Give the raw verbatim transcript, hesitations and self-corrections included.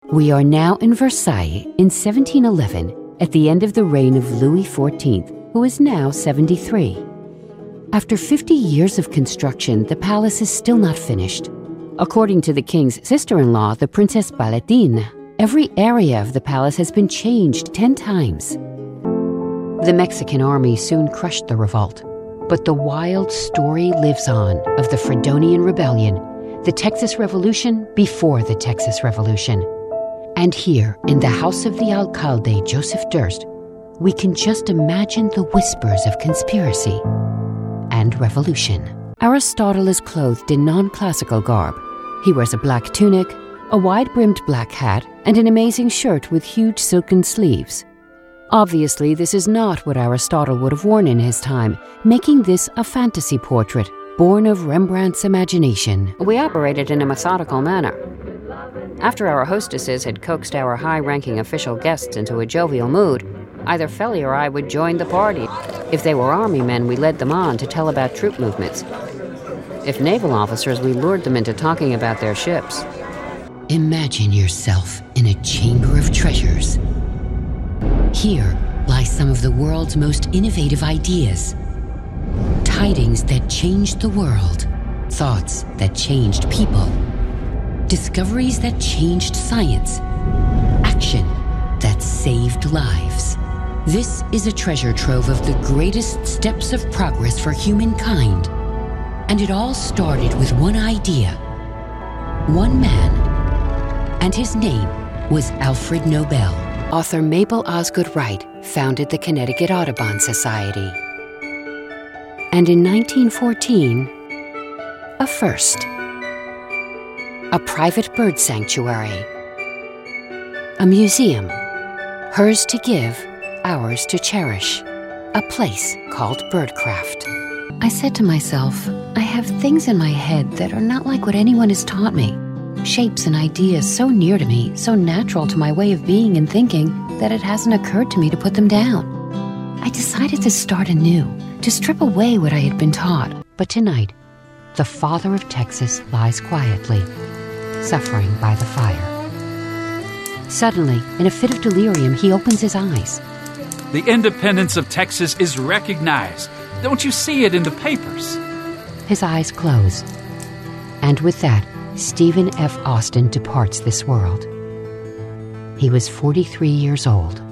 We are now in Versailles in seventeen eleven, at the end of the reign of Louis the fourteenth, who is now seventy-three. After fifty years of construction, the palace is still not finished. According to the king's sister-in-law, the Princess Baladine, every area of the palace has been changed ten times. The Mexican army soon crushed the revolt, but the wild story lives on of the Fredonian Rebellion, the Texas Revolution before the Texas Revolution. And here, in the house of the alcalde, Joseph Durst, we can just imagine the whispers of conspiracy and revolution. Aristotle is clothed in non-classical garb. He wears a black tunic, a wide-brimmed black hat, and an amazing shirt with huge silken sleeves. Obviously, this is not what Aristotle would have worn in his time, making this a fantasy portrait, born of Rembrandt's imagination. We operated in a methodical manner. After our hostesses had coaxed our high-ranking official guests into a jovial mood, either Felly or I would join the party. If they were army men, we led them on to tell about troop movements. If naval officers, we lured them into talking about their ships. Imagine yourself in a chamber of treasures. Here lie some of the world's most innovative ideas. Tidings that changed the world. Thoughts that changed people. Discoveries that changed science. Action that saved lives. This is a treasure trove of the greatest steps of progress for humankind. And it all started with one idea. One man. And his name was Alfred Nobel. Author Mabel Osgood Wright founded the Connecticut Audubon Society. And in nineteen fourteen, a first. A private bird sanctuary. A museum. Hers to give, ours to cherish. A place called Birdcraft. I said to myself, I have things in my head that are not like what anyone has taught me. Shapes and ideas so near to me, so natural to my way of being and thinking, that it hasn't occurred to me to put them down. I decided to start anew, to strip away what I had been taught. But tonight, the father of Texas lies quietly, suffering by the fire. Suddenly, in a fit of delirium, he opens his eyes. The independence of Texas is recognized. Don't you see it in the papers? His eyes close. And with that, Stephen F. Austin departs this world. He was forty-three years old.